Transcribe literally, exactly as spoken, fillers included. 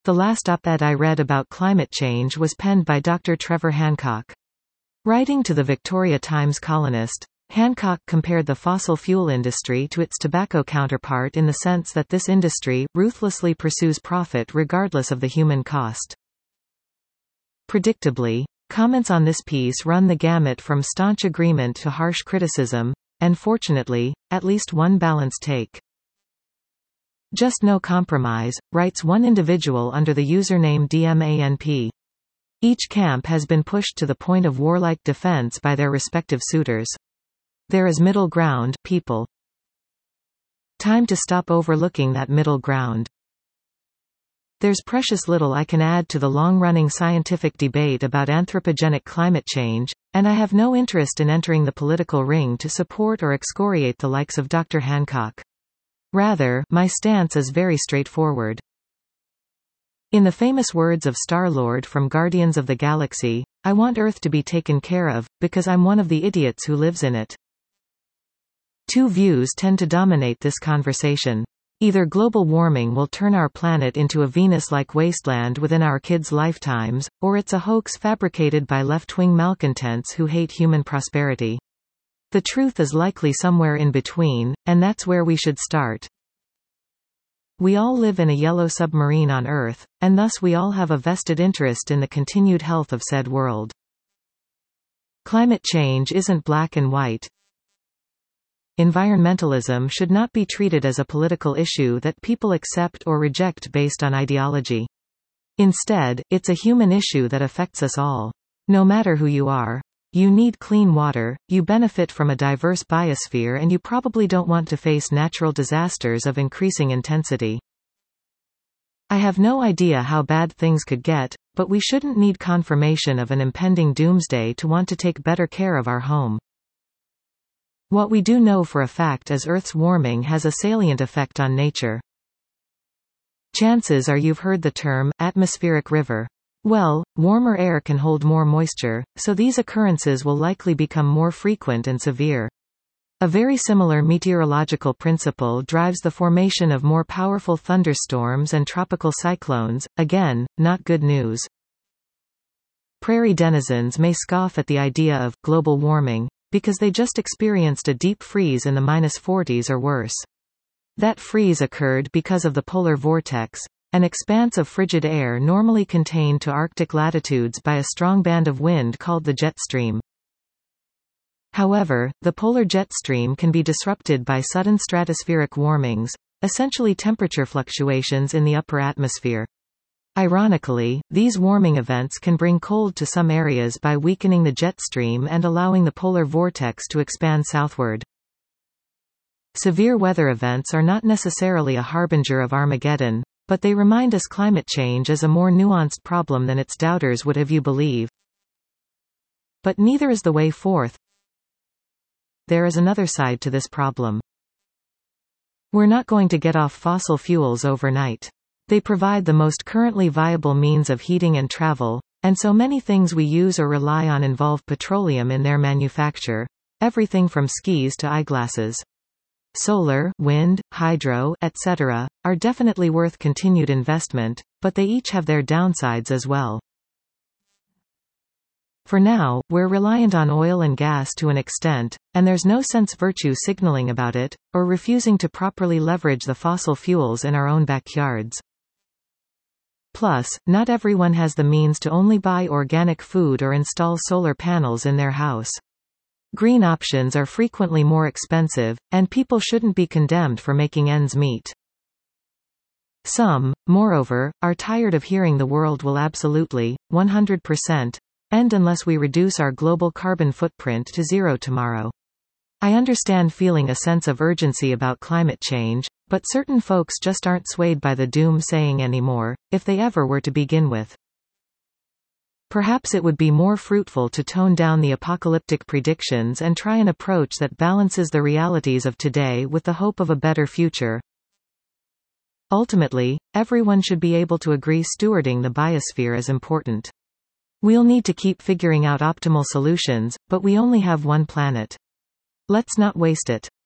The last op-ed I read about climate change was penned by Doctor Trevor Hancock. Writing to the Victoria Times columnist, Hancock compared the fossil fuel industry to its tobacco counterpart in the sense that this industry ruthlessly pursues profit regardless of the human cost. Predictably, comments on this piece run the gamut from staunch agreement to harsh criticism, and fortunately, at least one balanced take. Just no compromise, writes one individual under the username D M A N P. Each camp has been pushed to the point of warlike defense by their respective suitors. There is middle ground, people. Time to stop overlooking that middle ground. There's precious little I can add to the long-running scientific debate about anthropogenic climate change, and I have no interest in entering the political ring to support or excoriate the likes of Doctor Hancock. Rather, my stance is very straightforward. In the famous words of Star-Lord from Guardians of the Galaxy, I want Earth to be taken care of, because I'm one of the idiots who lives in it. Two views tend to dominate this conversation. Either global warming will turn our planet into a Venus-like wasteland within our kids' lifetimes, or it's a hoax fabricated by left-wing malcontents who hate human prosperity. The truth is likely somewhere in between, and that's where we should start. We all live in a yellow submarine on Earth, and thus we all have a vested interest in the continued health of said world. Climate change isn't black and white. Environmentalism should not be treated as a political issue that people accept or reject based on ideology. Instead, it's a human issue that affects us all. No matter who you are. You need clean water, you benefit from a diverse biosphere, and you probably don't want to face natural disasters of increasing intensity. I have no idea how bad things could get, but we shouldn't need confirmation of an impending doomsday to want to take better care of our home. What we do know for a fact is Earth's warming has a salient effect on nature. Chances are you've heard the term, atmospheric river. Well, warmer air can hold more moisture, so these occurrences will likely become more frequent and severe. A very similar meteorological principle drives the formation of more powerful thunderstorms and tropical cyclones, again, not good news. Prairie denizens may scoff at the idea of global warming, because they just experienced a deep freeze in the minus forties or worse. That freeze occurred because of the polar vortex, an expanse of frigid air normally contained to Arctic latitudes by a strong band of wind called the jet stream. However, the polar jet stream can be disrupted by sudden stratospheric warmings, essentially temperature fluctuations in the upper atmosphere. Ironically, these warming events can bring cold to some areas by weakening the jet stream and allowing the polar vortex to expand southward. Severe weather events are not necessarily a harbinger of Armageddon, but they remind us climate change is a more nuanced problem than its doubters would have you believe. But neither is the way forth. There is another side to this problem. We're not going to get off fossil fuels overnight. They provide the most currently viable means of heating and travel, and so many things we use or rely on involve petroleum in their manufacture, everything from skis to eyeglasses. Solar, wind, hydro, et cetera, are definitely worth continued investment, but they each have their downsides as well. For now, we're reliant on oil and gas to an extent, and there's no sense virtue signaling about it, or refusing to properly leverage the fossil fuels in our own backyards. Plus, not everyone has the means to only buy organic food or install solar panels in their house. Green options are frequently more expensive, and people shouldn't be condemned for making ends meet. Some, moreover, are tired of hearing the world will absolutely, one hundred percent, end unless we reduce our global carbon footprint to zero tomorrow. I understand feeling a sense of urgency about climate change, but certain folks just aren't swayed by the doom-saying anymore, if they ever were to begin with. Perhaps it would be more fruitful to tone down the apocalyptic predictions and try an approach that balances the realities of today with the hope of a better future. Ultimately, everyone should be able to agree stewarding the biosphere is important. We'll need to keep figuring out optimal solutions, but we only have one planet. Let's not waste it.